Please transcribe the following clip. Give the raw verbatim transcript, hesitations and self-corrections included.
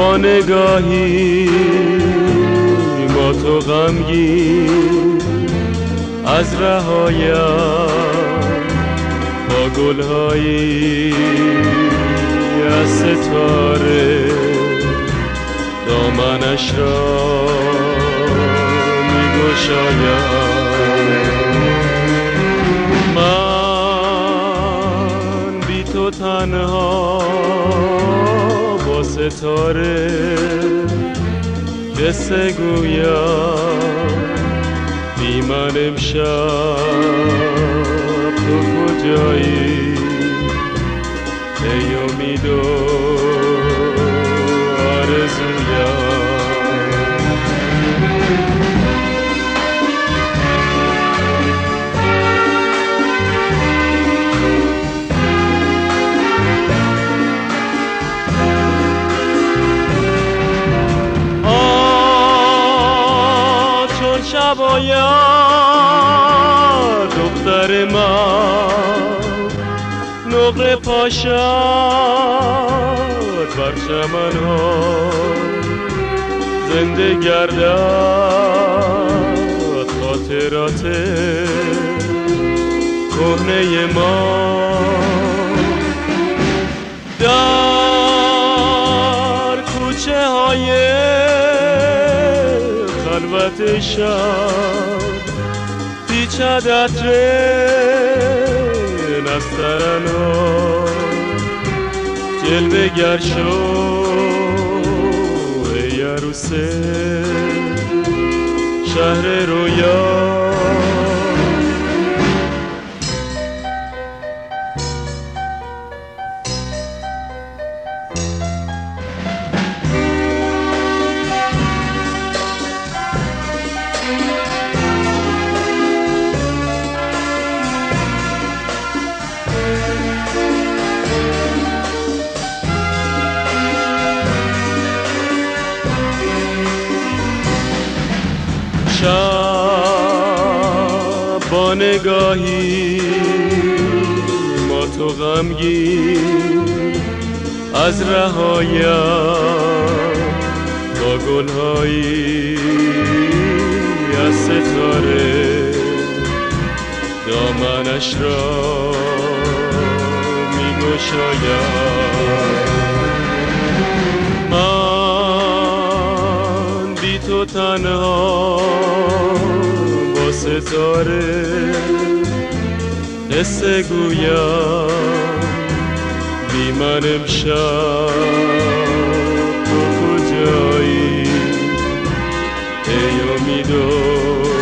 با نگاهی با تو غمگین از رهایم با گلهایی از ستاره دامنش را می‌گشایم. من بی تو تنها با ستاره قصه گویم، بی من امشب تو کجایی ای امید و آرزویم. شباید دختر من نقره پاشد بر چمن‌ها، زنده گردد خاطرات کهنه ما. در کوچه های خلوت شب پیچد عطر نسترن‌ها، جلوه گر شو ای عروس شهر رویا. شب با نگاهی ما تو غمگین از رهایم با گلهایی از ستاره دامنش را می‌گشایم. من بی تو تنها با ستاره قصه گویم، بی من امشب تو کجایی ای امید و